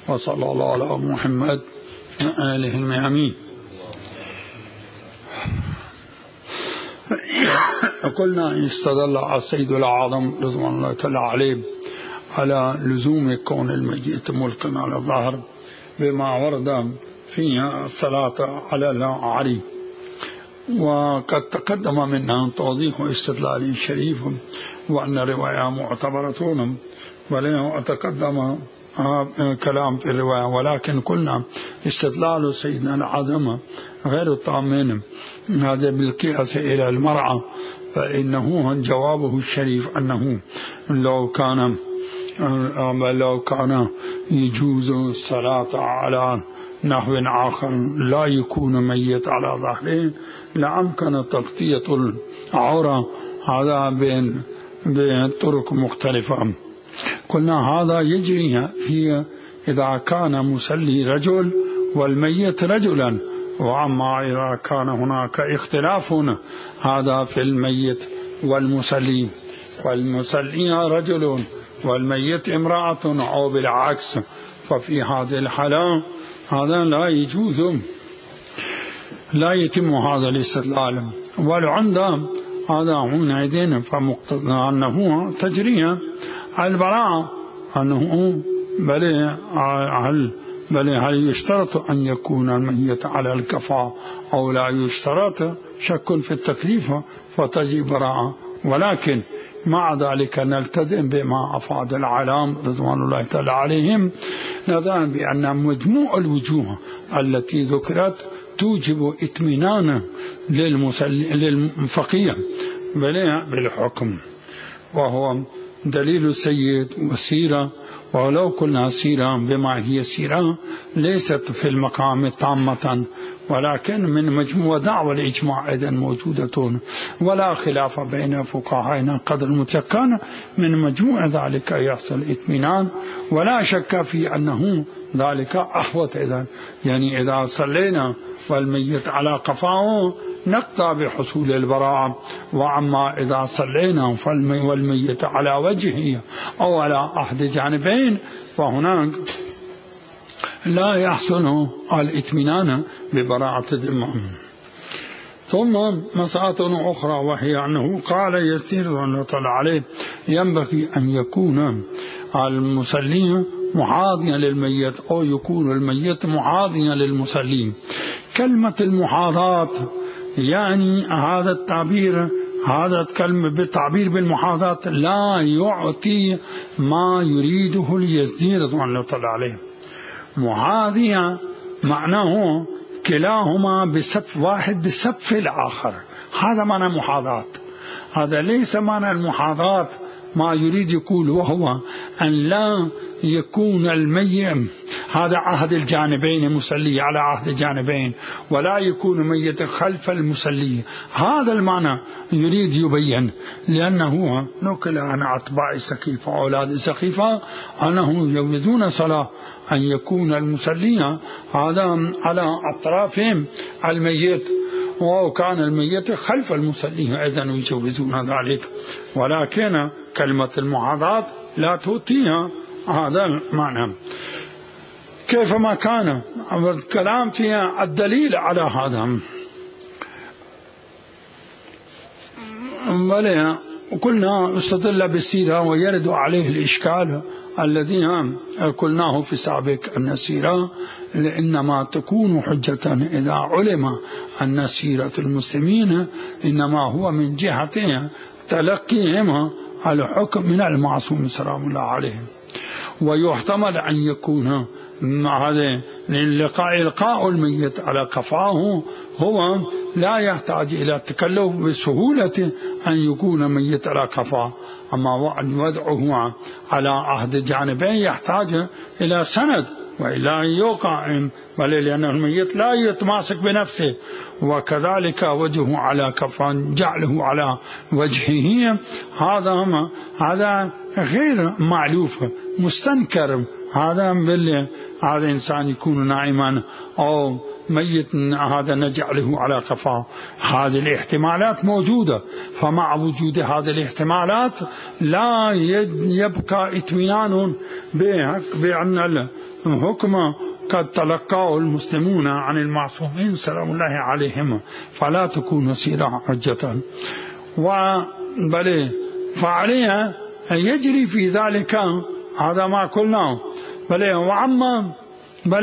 وصلى الله على محمد وآله الميامين. قلنا استدل السيد الأعظم رضوان الله تعالى عليه على لزوم كون الميت ملكا على الظهر بما ورد فيها الصلاة على العري، وقد تقدم منها توضيح استدلال شريف وأن رواية معتبرة، بل تقدم كلام في الرواية، ولكن قلنا استدلال سيدنا العظم غير طامن هذا بالقياس إلى المرأة، فإنه جوابه الشريف أنه لو كان يجوز الصلاة على نحو آخر لا يكون ميت على ظهره لأمكن تغطية العورة، هذا بين طرق مختلفة. قلنا هذا يجري في إذا كان مسلي رجل والميت رجلا، وأما إذا كان هناك اختلاف هذا في الميت والمسلي، والمسلي رجل والميت امرأة أو بالعكس، ففي هذه الحالة هذا لا يجوز، لا يتم هذا الاستدلال. والعند هذا عندنا فمقتضى أنه تجري البراءة، أنه بل هل يشترط أن يكون الميت على الكفاء أو لا يشترط، شك في التكليف فتجي براءة. ولكن مع ذلك نلتزم بما أفاد العلام رضوان الله تعالى عليهم، نظرا بأن مجموع الوجوه التي ذكرت توجب اطمئنانا للفقيه بالحكم، وهو دليل السيد وسيرة. ولو قلنا سيرة بما هي سيرة ليست في المقام تامة، ولكن من مجموع دعوة الإجماع إذن موجودة، ولا خلاف بين فقهائنا قدر المتيقن من مجموع ذلك يحصل اطمئنان، ولا شك في أنه ذلك أحوط. إذن يعني إذا صلينا والميت على قفاه نقطع بحصول البراءة، وأما إذا صلينا والميت على وجهه أو على أحد جانبين فهناك لا يحصل الاطمئنان ببراءة الذمة. ثم مسألة أخرى، وهي أنه قال يسير أن يطلع عليه ينبغي أن يكون المصلي محاذيا للميت أو يكون الميت محاذيا للمصلي. كلمة المحاذاة يعني هذا التعبير، هذا الكلمة بالتعبير بالمحاذاة لا يعطي ما يريده اليزدي رضوان الله تعالى عليه. محاذية معناه كلاهما بصف واحد بصف الآخر، هذا معنى محاذاة. هذا ليس معنى المحاذاة ما يريد يقول، وهو أن لا يكون الميت هذا عهد الجانبين مصلي على عهد الجانبين، ولا يكون ميت خلف المصلي. هذا المعنى يريد يبين، لأنه نقل عن أتباع سقيفة أولاد سقيفة أنه يجوزون صلاة أن يكون المصلي هذا على أطرافهم الميت، وكان الميت خلف المصلي إذن يجوزون ذلك. ولكن كلمة المحاذاة لا تؤتيها هذا المعنى كيفما كان. الكلام فيها الدليل على هذا، وقلنا استدل بالسيرة ويرد عليه الإشكال الذي قلناه في سابق أن السيرة إنما تكون حجة إذا علم أن سيرة المسلمين إنما هو من جهة تلقيهم الحكم من المعصوم سلام الله عليهم، ويحتمل أن يكون هذا إلقاء الميت على قفاه هو لا يحتاج إلى تكلف بسهولة أن يكون ميت على قفاه، أما أن يوضعه على عهد الجانبين يحتاج إلى سند وإلا يوقع، بل لأن الميت لا يتماسك بنفسه. وكذلك وجهه على كفان جعله على وجهه هذا غير معلوف مستنكر. هذا إنسان يكون نائما أو ميت هذا نجعله على قفاه. هذه الاحتمالات موجودة، فمع وجود هذه الاحتمالات لا يبقى اطمئنان بأن الحكم قد تلقاه المسلمون عن المعصومين سلام الله عليهم، فلا تكون سيرة حجة. بل فعليها يجري في ذلك هذا ما قلناه. بل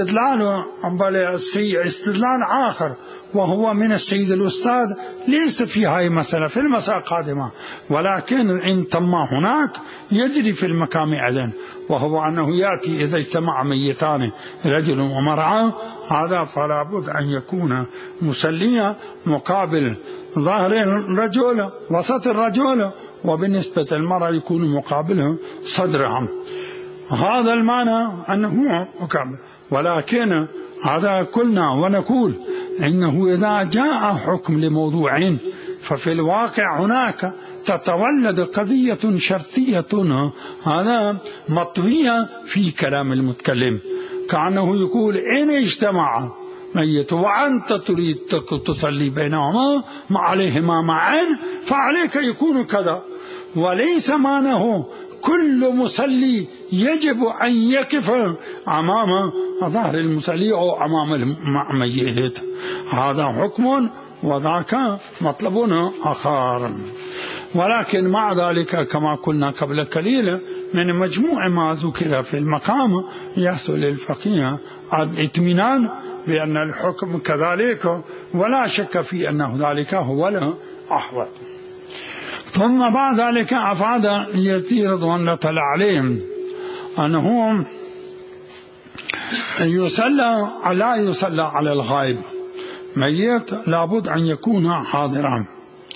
استدلال آخر وهو من السيد الأستاذ ليس في هاي مسألة، في المسألة القادمة، ولكن إن تم هناك يجري في المقام أيضا، وهو أنه يأتي إذا اجتمع ميتان رجل ومرأة، هذا فلا بد أن يكون مسليا مقابل ظهر الرجل وسط الرجل، وبالنسبة للمرأة يكون مقابله صدرها. هذا المعنى أنه مقابل. ولكن هذا قلنا ونقول إنه إذا جاء حكم لموضوعين ففي الواقع هناك تتولد قضية شرطية هذا مطوية في كلام المتكلم، كأنه يقول إن اجتمع ميت وأنت تريد تصلي بينهما ما عليهما معا فعليك يكون كذا، وليس معناه كل مصلي يجب أن يقف أمام ظهر المصلي أو أمام الميت. هذا حكم وذاك مطلب آخر. ولكن مع ذلك كما قلنا قبل قليل من مجموع ما ذكر في المقام يحصل للفقيه الاطمئنان بأن الحكم كذلك، ولا شك في أنه ذلك هو الأحوط. ثم بعد ذلك أفاد يزيد رضوان الله تعالى عليهم أنه لا يصلى على الغائب، ميت لابد أن يكون حاضرا.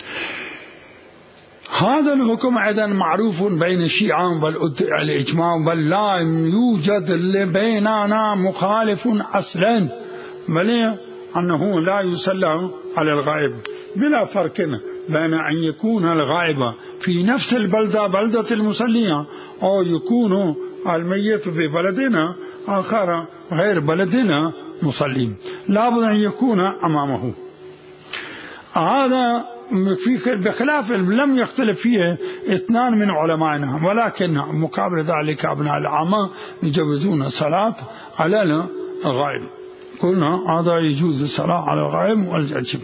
هذا الحكم أيضا معروف بين الشيعة والإجماع، بل لا يوجد بيننا مخالف أصلا، بل أنه لا يصلى على الغائب، بلا فرق بين أن يكون الغائب في نفس البلدة بلدة المصلية أو يكون الميت في بلدنا آخر غير بلدنا مصلين، لابد أن يكون أمامه. هذا بخلاف لم يختلف فيه اثنان من علمائنا، ولكن مقابل ذلك أبناء العامة يجوزون الصلاة على الغائب. قلنا هذا يجوز الصلاة على الغائب والجب،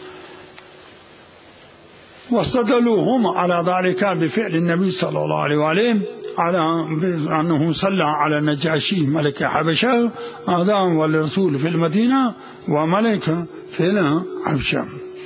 واستدلوا هم على ذلك بفعل النبي صلى الله عليه وآله على أنه صلى على النجاشي ملك حبشة هذا والرسول في المدينة وملك في الحبشة.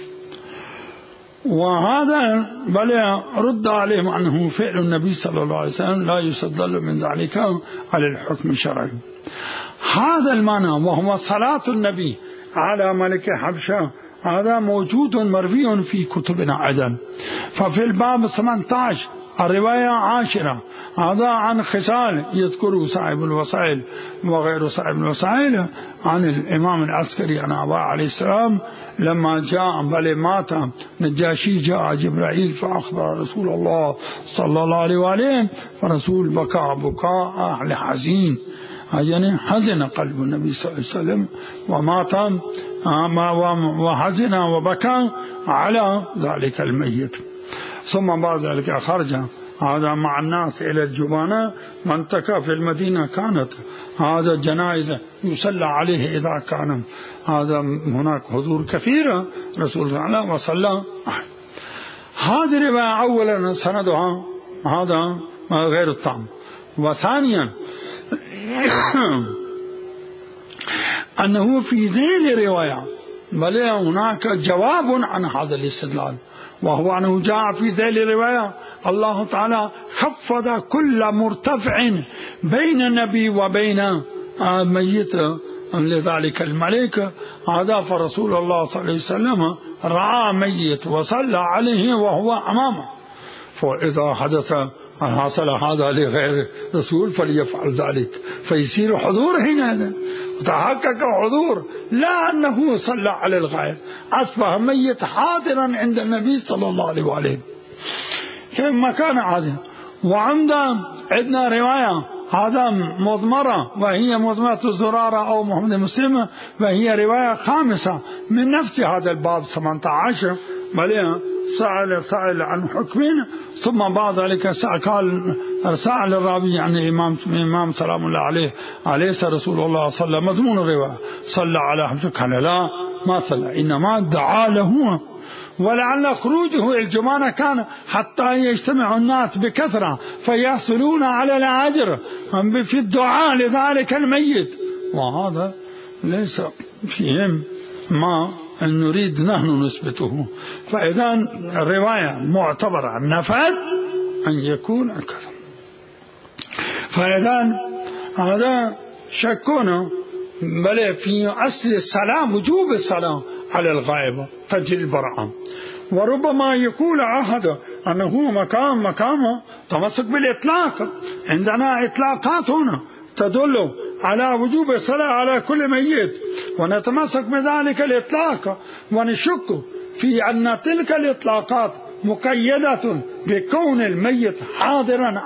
وهذا بل رد عليهم أنه فعل النبي صلى الله عليه وسلم لا يستدل من ذلك على الحكم الشرعي. هذا المعنى وهو صلاة النبي على ملك حبشة هذا موجود مروي في كتبنا أيضا. ففي الباب 18 الرواية 10 هذا عن خصال يذكر صاحب الوسائل وغير صاحب الوسائل عن الإمام العسكري عن أبا عليه السلام لما جاء بل مات نجاشي جاء جبرائيل فأخبر رسول الله صلى الله عليه وآله، فرسول بكاء حزين، يعني حزن قلب النبي صلى الله عليه وسلم ومات وحزن وبكى على ذلك الميت. ثم بعد ذلك خرج هذا مع الناس إلى الجبانة منطقة في المدينة كانت هذا جنائز يصلى عليه إذا كان هذا هناك حضور كثيرة رسول الله وصلى. هذه الرواية أولا سندها هذا غير التام، وثانيا أنه في ذيل الرواية بل هناك جواب عن هذا الاستدلال، وهو أنه جاء في ذيل الرواية الله تعالى خفض كل مرتفع بين النبي وبين ميت لذلك الملك هذا، فرسول الله صلى الله عليه وسلم رأى ميت وصلى عليه وهو أمامه، فإذا حصل هذا لغير رسول فليفعل ذلك فيصير حضور هنا وتحقق حضور، لا أنه صلى على الغائب، أصبح ميت حاضرا عند النبي صلى الله عليه وآله كما كان عادة. وعندنا رواية هذا مضمرة، وهي مضمرة زرارة أو محمد مسلم، وهي رواية خامسة من نفس هذا الباب 18. بل سأل عن حكمين، ثم بعد ذلك سأل الراوي عن الإمام سلام الله عليه أليس رسول الله صلى مضمون الرواية صلى على حمدك؟ قال لا ما صلى، إنما دعا له، ولعل خروجه الجمانة كان حتى يجتمع الناس بكثرة فيحصلون على الأجر في الدعاء لذلك الميت، وهذا ليس فيهم ما نريد نحن نثبته. فإذا الرواية معتبرة نفت أن يكون كذا. فإذا هذا شكونا، بل في أصل الصلاة وجوب الصلاة على الغائب تجري البراءة. وربما يقول أحد أنه مقام تمسك بالإطلاق، عندنا إطلاقات هنا تدل على وجوب الصلاة على كل ميت، ونتمسك بذلك الإطلاق، ونشك في أن تلك الإطلاقات مقيدة بكون الميت حاضرا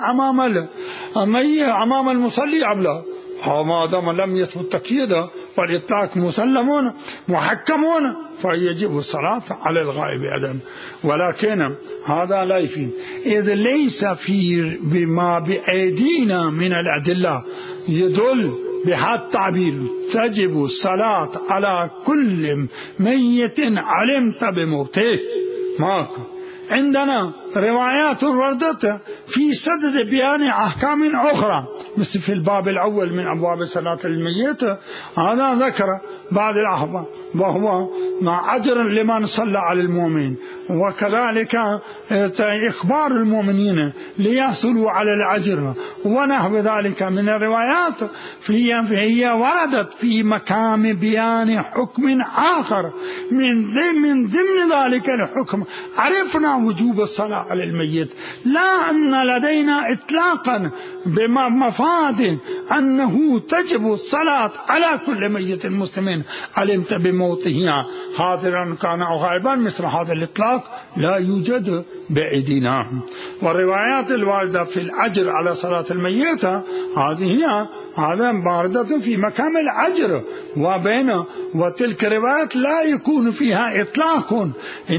أمام المصلي أم لا. ما دام لم يثبت تقييده فالإطلاق مسلمون محكمون، فيجب الصلاة على الغائب أيضا. ولكن هذا لا يفيد، إذ ليس في بما بأيدينا من الأدلة يدل بهذا التعبير تجب الصلاة على كل ميت علمت بموته. ماكو عندنا روايات وردت في سدد بيان أحكام أخرى، مثل في الباب الأول من أبواب صلاة الميت هذا ذكر بعض الأحكام، وهو مع أجر لمن صلى على المؤمن، وكذلك إخبار المؤمنين ليحصلوا على الأجر ونحو ذلك من الروايات، فهي وردت في مقام بيان حكم آخر من ضمن ذلك الحكم. عرفنا وجوب الصلاة على الميت، لا أن لدينا إطلاقا بمفاد أنه تجب الصلاة على كل ميت مسلم علمت بموته حاضرا كان أو غائبا، مثل هذا الإطلاق لا يوجد بأيدينا. والروايات الواردة في الأجر على صلاة الميت هذه واردة في مقام الأجر وتلك الروايات لا يكون فيها إطلاق،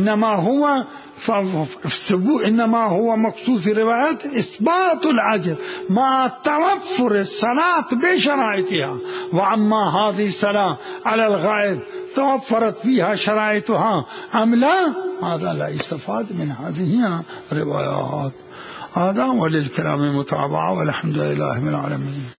إنما هو مقصود في الروايات إثبات الأجر مع توفر الصلاة بشرائطها. وأما هذه الصلاة على الغائب توفرت فيها شرائطها أم لا، هذا لا يستفاد من هذه الروايات. هذا وللكلام متابعة، والحمد لله من العالمين.